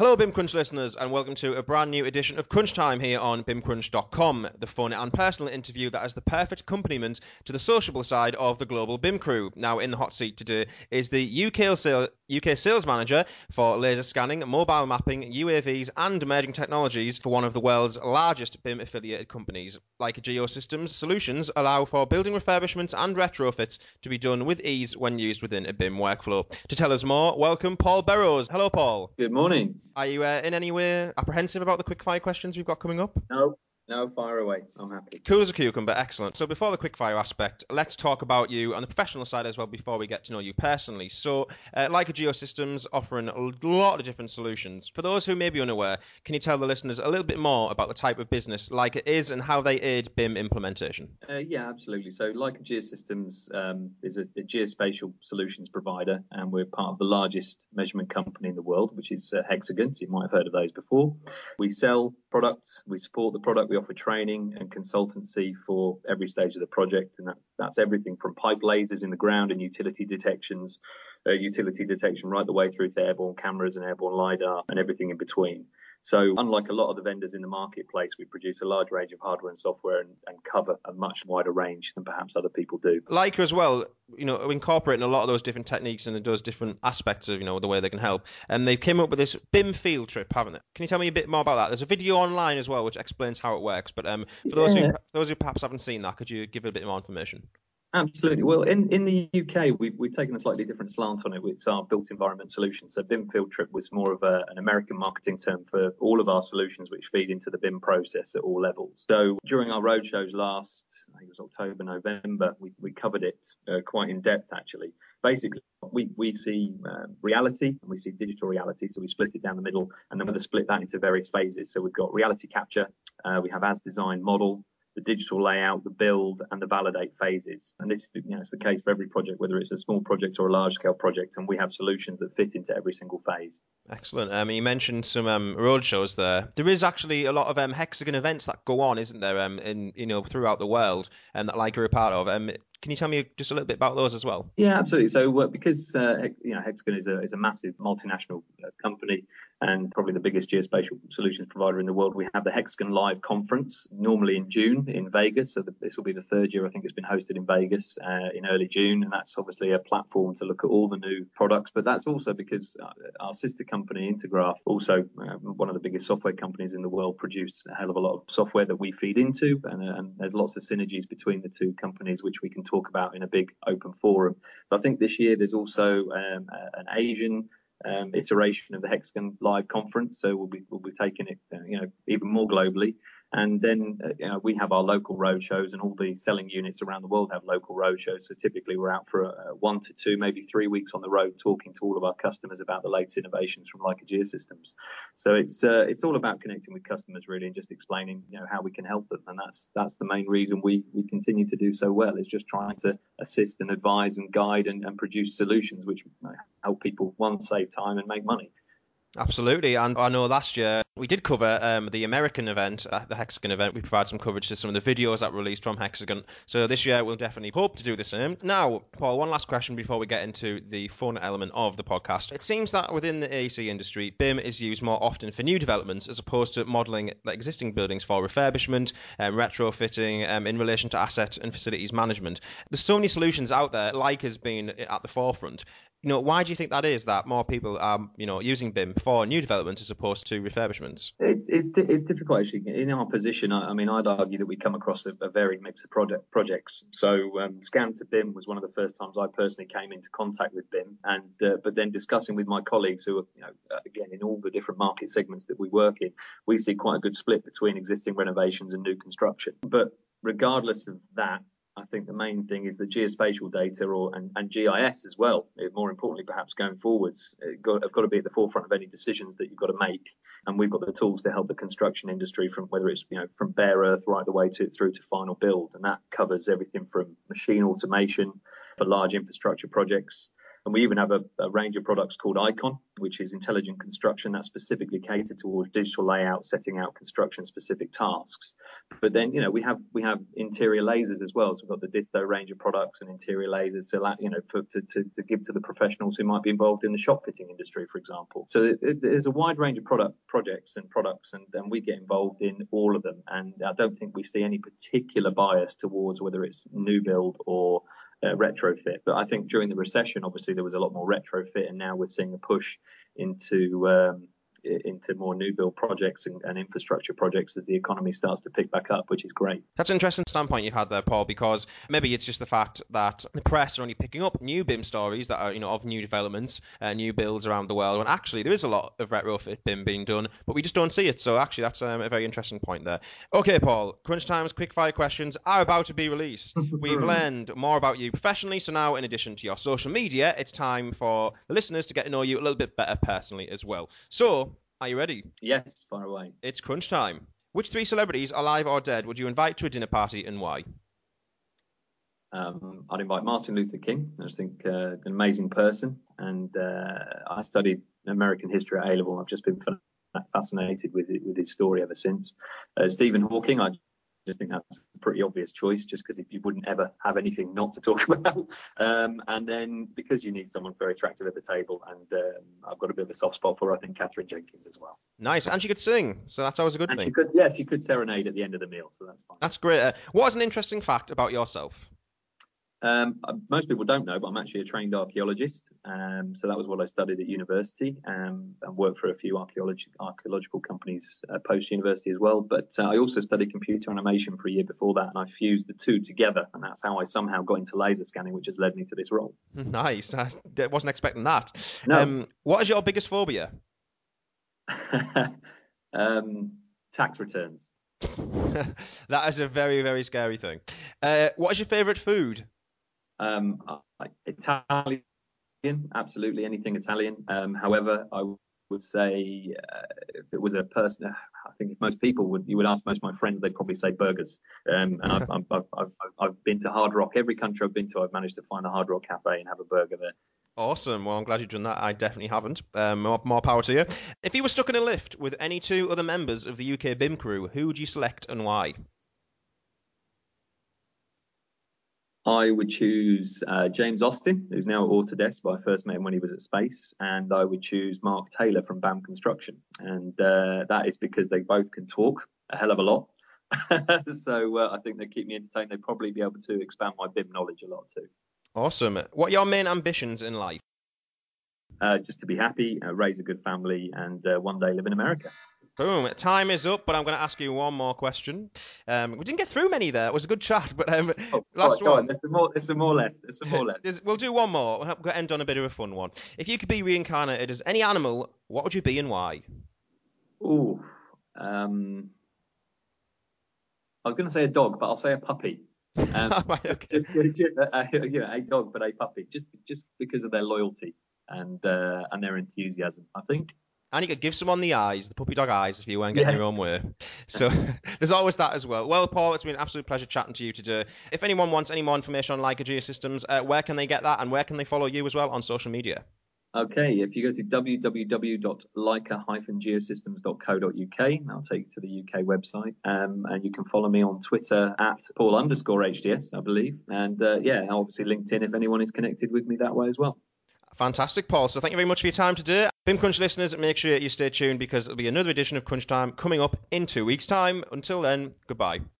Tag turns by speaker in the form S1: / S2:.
S1: Hello, BIM Crunch listeners, and welcome to a brand new edition of Crunch Time here on BIMCrunch.com, the fun and personal interview that has the perfect accompaniment to the sociable side of the global BIM crew. Now, in the hot seat today is the UK sales manager for laser scanning, mobile mapping, UAVs, and emerging technologies for one of the world's largest BIM affiliated companies. Like Geosystems, solutions allow for building refurbishments and retrofits to be done with ease when used within a BIM workflow. To tell us more, welcome Paul Burrows. Hello, Paul.
S2: Good morning.
S1: Are you in any way apprehensive about the quickfire questions we've got coming up?
S2: No, fire away. I'm happy.
S1: Cool as a cucumber, excellent. So before the quickfire aspect, let's talk about you on the professional side as well before we get to know you personally. So, Leica Geosystems offering a lot of different solutions. For those who may be unaware, can you tell the listeners a little bit more about the type of business Leica is and how they aid BIM implementation?
S2: Yeah, absolutely. So Leica Geosystems is a geospatial solutions provider, and we're part of the largest measurement company in the world, which is Hexagon. So you might have heard of those before. We sell products, we support the product, we offer training and consultancy for every stage of the project, and that's everything from pipe lasers in the ground and utility detection right the way through to airborne cameras and airborne LiDAR and everything in between. So unlike a lot of the vendors in the marketplace, we produce a large range of hardware and software and cover a much wider range than perhaps other people do.
S1: Leica as well, incorporating a lot of those different techniques and those different aspects of, the way they can help. And they came up with this BIM field trip, haven't they? Can you tell me a bit more about that? There's a video online as well which explains how it works. But for those who perhaps haven't seen that, could you give a bit more information?
S2: Absolutely. Well, in the UK, we've taken a slightly different slant on it. It's our built environment solution. So BIM Field Trip was more of an American marketing term for all of our solutions which feed into the BIM process at all levels. So during our roadshows last, I think it was October, November, we covered it quite in depth, actually. Basically, we see reality and we see digital reality. So we split it down the middle and then we split that into various phases. So we've got reality capture, we have as designed model, the digital layout, the build, and the validate phases. And this is, it's the case for every project, whether it's a small project or a large-scale project, and we have solutions that fit into every single phase.
S1: Excellent. You mentioned some road shows there. There is actually a lot of Hexagon events that go on, isn't there, throughout the world, and that Leica are a part of. Can you tell me just a little bit about those as well?
S2: Yeah, absolutely. So because Hexagon is a massive multinational company and probably the biggest geospatial solutions provider in the world, we have the Hexagon Live conference normally in June in Vegas. So this will be the third year I think it's been hosted in Vegas in early June, and that's obviously a platform to look at all the new products. But that's also because our sister company Intergraph, also one of the biggest software companies in the world, produce a hell of a lot of software that we feed into, and there's lots of synergies between the two companies which we can talk about in a big open forum. But I think this year there's also an Asian iteration of the Hexagon Live conference, so we'll be taking it even more globally. And then we have our local roadshows, and all the selling units around the world have local roadshows. So typically we're out for 1 to 2, maybe 3 weeks on the road, talking to all of our customers about the latest innovations from Leica Geosystems. So it's all about connecting with customers really, and just explaining how we can help them. And that's the main reason we continue to do so well, is just trying to assist and advise and guide and produce solutions which help people, one, save time and make money.
S1: Absolutely, and I know last year we did cover the American event, the Hexagon event. We provided some coverage to some of the videos that were released from Hexagon. So this year we'll definitely hope to do the same. Now, Paul, one last question before we get into the fun element of the podcast. It seems that within the AEC industry, BIM is used more often for new developments as opposed to modelling existing buildings for refurbishment, retrofitting, in relation to asset and facilities management. There's so many solutions out there, Leica's been at the forefront. Why do you think that is, that more people are, using BIM for new developments as opposed to refurbishments?
S2: It's difficult, actually. In our position, I'd argue that we come across a varied mix of projects. So Scan to BIM was one of the first times I personally came into contact with BIM, and but then discussing with my colleagues who are, again, in all the different market segments that we work in, we see quite a good split between existing renovations and new construction. But regardless of that, I think the main thing is the geospatial data and GIS as well. More importantly, perhaps going forwards, have got to be at the forefront of any decisions that you've got to make. And we've got the tools to help the construction industry from whether it's from bare earth right the way through to final build, and that covers everything from machine automation for large infrastructure projects. And we even have a range of products called Icon, which is intelligent construction that's specifically catered towards digital layout, setting out construction specific tasks. But then, we have interior lasers as well. So we've got the Disto range of products and interior lasers, to give to the professionals who might be involved in the shop fitting industry, for example. So there's a wide range of projects, and we get involved in all of them. And I don't think we see any particular bias towards whether it's new build or retrofit. But I think during the recession, obviously, there was a lot more retrofit, and now we're seeing a push into more new build projects and infrastructure projects as the economy starts to pick back up, which is great.
S1: That's an interesting standpoint you've had there, Paul, because maybe it's just the fact that the press are only picking up new BIM stories that are, of new developments, new builds around the world, when actually there is a lot of retrofit BIM being done, but we just don't see it. So actually, that's a very interesting point there. Okay, Paul, Crunch Time's quickfire questions are about to be released. We've learned more about you professionally, so now in addition to your social media, it's time for the listeners to get to know you a little bit better personally as well. So, are you ready?
S2: Yes, far away.
S1: It's crunch time. Which 3 celebrities, alive or dead, would you invite to a dinner party and why?
S2: I'd invite Martin Luther King. I just think an amazing person. And I studied American history at A-level. I've just been fascinated with his story ever since. Stephen Hawking, I just think that's a pretty obvious choice, just because you wouldn't ever have anything not to talk about. And then because you need someone very attractive at the table, and I've got a bit of a soft spot for, I think, Katherine Jenkins as well.
S1: Nice. And she could sing, so that's always a good thing.
S2: She could serenade at the end of the meal, so that's fine.
S1: That's great. What is an interesting fact about yourself?
S2: Most people don't know, but I'm actually a trained archaeologist. So that was what I studied at university, and worked for a few archaeological companies post-university as well. But I also studied computer animation for a year before that, and I fused the two together, and that's how I somehow got into laser scanning, which has led me to this role.
S1: Nice. I wasn't expecting that.
S2: No.
S1: What is your biggest phobia?
S2: Tax returns.
S1: That is a very, very scary thing. What is your favourite food?
S2: Italian, absolutely anything Italian. However, I would say if it was a person, I think if most people you would ask most of my friends, they'd probably say burgers. And I've been to Hard Rock. Every country I've been to, I've managed to find a Hard Rock cafe and have a burger there.
S1: Awesome. Well, I'm glad you've done that. I definitely haven't. More power to you. If you were stuck in a lift with any 2 other members of the UK BIM crew, who would you select and why?
S2: I would choose James Austin, who's now at Autodesk, but I first met him when he was at Space, and I would choose Mark Taylor from BAM Construction, and that is because they both can talk a hell of a lot. So I think they keep me entertained. They'd probably be able to expand my BIM knowledge a lot too.
S1: Awesome. What are your main ambitions in life?
S2: Just to be happy, raise a good family, and one day live in America.
S1: Boom. Time is up, but I'm going to ask you one more question. We didn't get through many there. It was a good chat, but last one.
S2: There's some more left.
S1: We'll do one more. We'll end on a bit of a fun one. If you could be reincarnated as any animal, what would you be and why?
S2: Ooh. I was going to say a dog, but I'll say a puppy.
S1: Okay.
S2: Just a dog, but a puppy, just because of their loyalty and their enthusiasm, I think.
S1: And you could give someone the eyes, the puppy dog eyes, if you weren't getting your own way. So there's always that as well. Well, Paul, it's been an absolute pleasure chatting to you today. If anyone wants any more information on Leica Geosystems, where can they get that, and where can they follow you as well on social media?
S2: Okay, if you go to www.leica-geosystems.co.uk, that'll take you to the UK website, and you can follow me on Twitter at Paul_HDS, I believe, and obviously LinkedIn if anyone is connected with me that way as well.
S1: Fantastic, Paul. So thank you very much for your time today. BIM Crunch listeners, make sure you stay tuned because there'll be another edition of Crunch Time coming up in 2 weeks' time. Until then, goodbye.